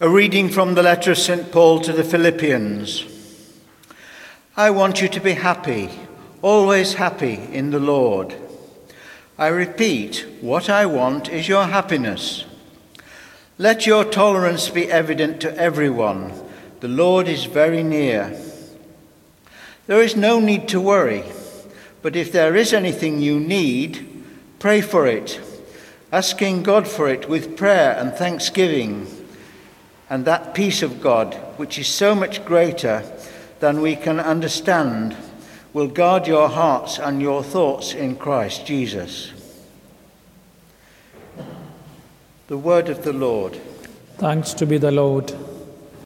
A reading from the letter of St. Paul to the Philippians. I want you to be happy, always happy in the Lord. I repeat, what I want is your happiness. Let your tolerance be evident to everyone. The Lord is very near. There is no need to worry, but if there is anything you need, pray for it, asking God for it with prayer and thanksgiving. And that peace of God, which is so much greater than we can understand, will guard your hearts and your thoughts in Christ Jesus. The word of the Lord. Thanks to be the Lord.